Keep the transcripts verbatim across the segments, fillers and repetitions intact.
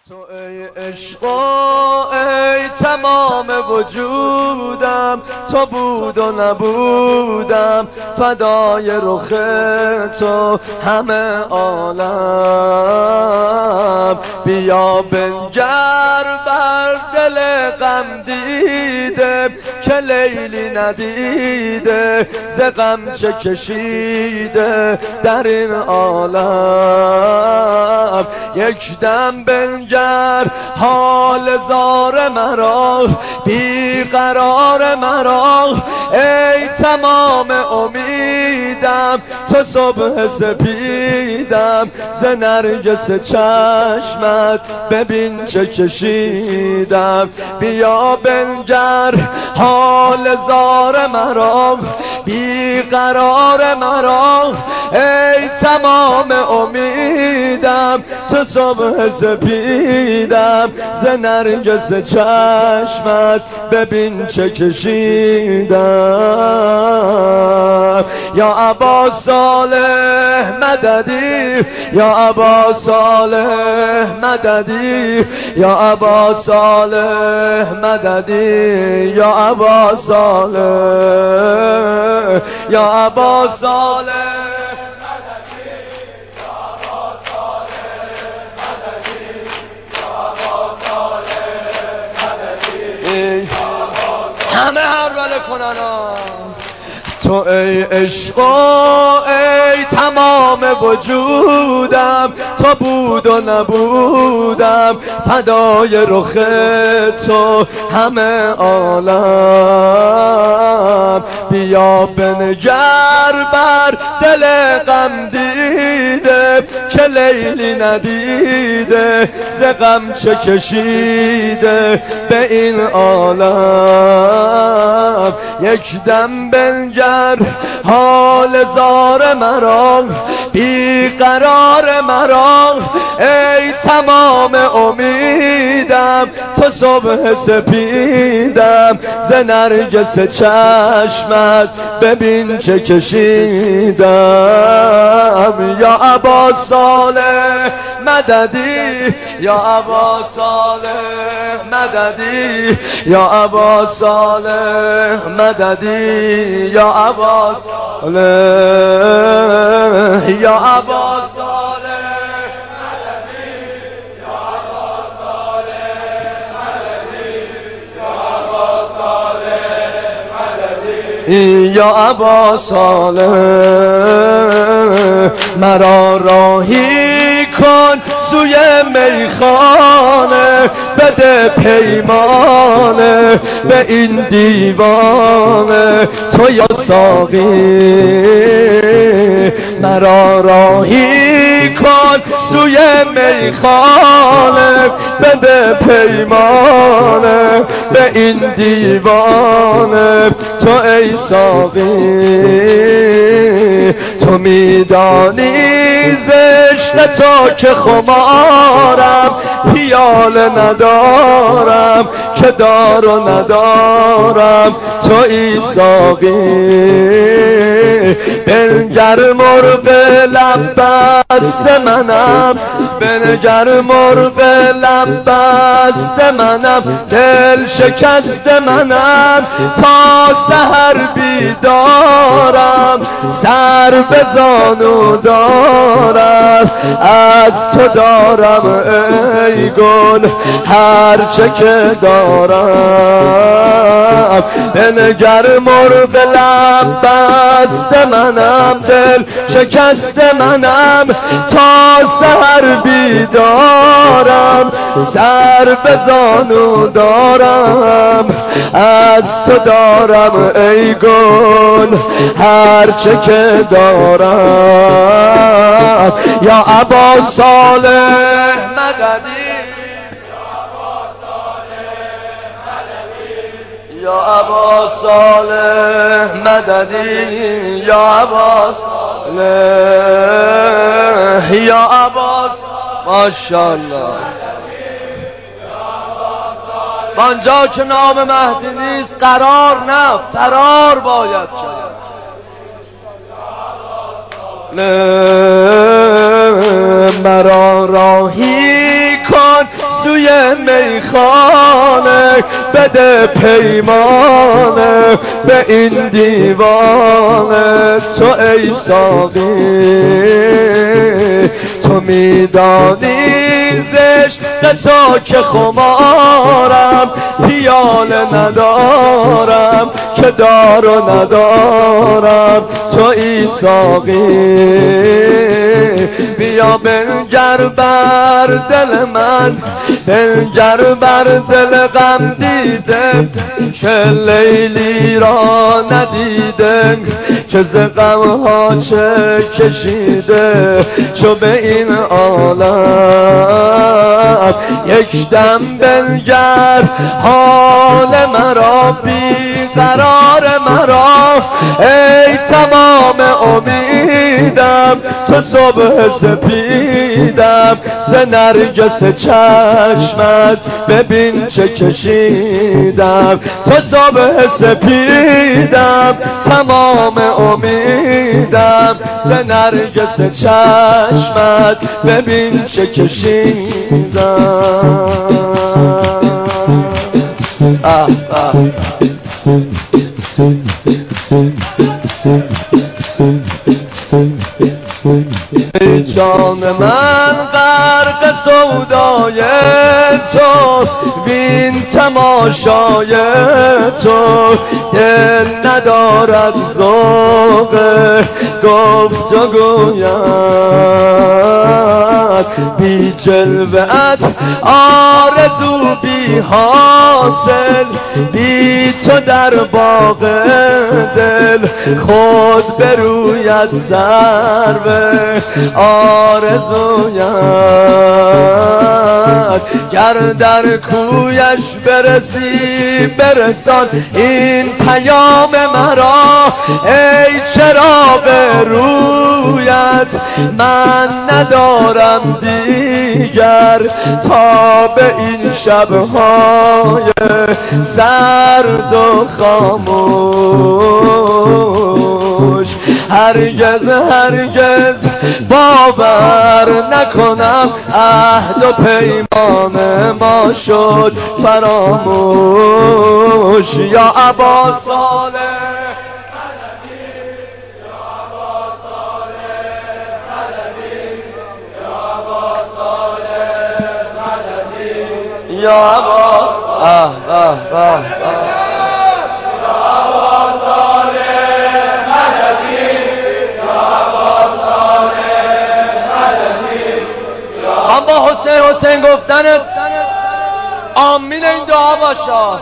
تو ای عشقا ای تمام وجودم، تو بود و نبودم فدای رخ تو همه عالم. بیا بنگر بر دل غم دیده که لیلی ندیده ز غم چه کشیده در این عالم. یک دم بنگر حال زار مرا بیقرار مرا، ای تمام امیدم تو صبح سپیدم ز نرگس چشمت ببین چه کشیدم. بیا بنگر حال زار مرا بیقرار مرا، ای تمام امیدم تو صبح سپیدم ز نرگس چشمت ببین چه کشیدم. یا ابا صالح مددی، یا ابا صالح مددی، یا ابا صالح مددی، یا ابا صالح، یا ابا صالح همه هرول کنن. تو ای عشقا ای تمام وجودم، تو بود و نبودم فدای رخ تو همه عالم. بیا بنگر بر دل غم دیده که لیلی ندیده ز غم چه کشیده به این عالم. یک دم بنگر حال زار مرا بیقرار مرا، ای تمام امیدم تو صبح سپیدم ز نرگس چشمت ببین چه کشیدم. یا ابا صالح مددی، یا ابا صالح مددی، یا ابا صالح مددی، یا ابا صالح، یا ابا صالح مددی، یا ابا صالح مددی، یا ابا صالح مددی، یا ابا صالح مرا راهی کن سوی میخانه، بده پیمانه به این دیوانه تو یا ساقی. مرا راهی کن سوی میخانه، بده پیمانه به این دیوانه تو ای ساقی. تو میدانی زشت تو که خمارم پیاله ندارم که دار و ندارم تو ای ساقی. بنگر مرغ لب بست منم، بنگر مرغ لب بست منم، دل شکست منم تا سحر بیدارم، سر به زانو دارم از تو دارم ای گل هرچه که دارم. بنگر مرغ لب بست منم، دل شکست منم تا سحر بیدارم، سر به زانو دارم از تو دارم ای گل هرچه که دارم. یا ابا صالح مددی، یا ابا صالح مددی، یا ابا صالح، یا ابا ماشاءالله. آنجا که نام مهدی نیست قرار نه فرار باید کرد. مرا راهی کن میخانه بده پیمانه به این دیوانه. تو ای ساقی تو میدانی زشت تا که خمارم پیاله ندارم که دار و ندارم. تو ای ساقی بیا بنگر بر دل من، بنگر بر دل غم دیده که لیلی را ندیده که ز غمها چه کشیده. چو به این عالم یک دم بنگر حال مرا بی قرار مرا ای تمام امیدم. تو صبح سپیدم ز نرگس چشمت ببین چه کشیدم. تو صبح سپیدم تمام امیدم ز نرگس چشمت ببین چه کشیدم. آه آه ای جان من غرق سودای تو وین تماشای تو دل ندارد ذوق گفت و گوید بی جلوت آرزو بی حاصل بی تو در باغ دل خود بروید سرو آرزویت. گر در کویش برسی برسان این پیام مرا ای چراغ رویت. من ندارم دیگر تا به این شبهای سرد و خاموش هرگز هرگز باور نکنم عهد و پیمان ما شد فراموش. یا ابا صالح یا ابا آه آه آه هم با حسین حسین گفتن آمین این دعا باشد.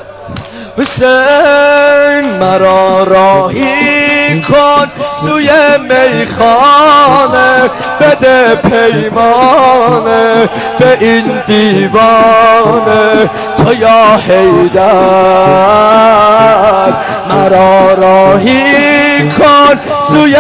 حسین مرا راهی کن سوی میخانه بده پیمانه به این دیوانه. تو یا حیدر مرا راهی کن سوی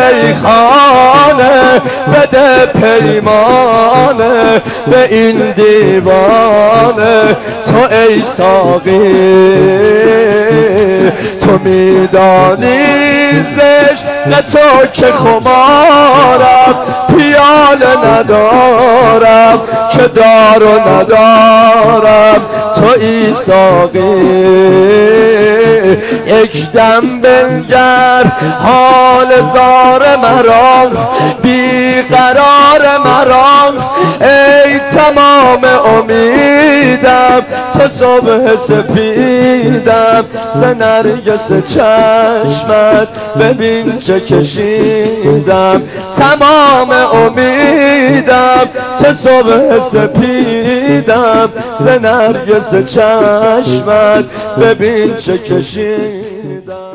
میخانه بده پیمانه به این دیوانه. تو ای ساقی تو میدانی زشت تو که خمارم پیاله ندارم که دار و ندارم. تو ای ساقی یک دم بنگر حال زار مرا بی قرار مرا ای تمام امیدم. تو صبح سپیدم ز نرگس چشمت ببین چه کشیدم. تمام امیدم تو صبح سپیدم ز نرگس چشمت ببین چه کشیدم.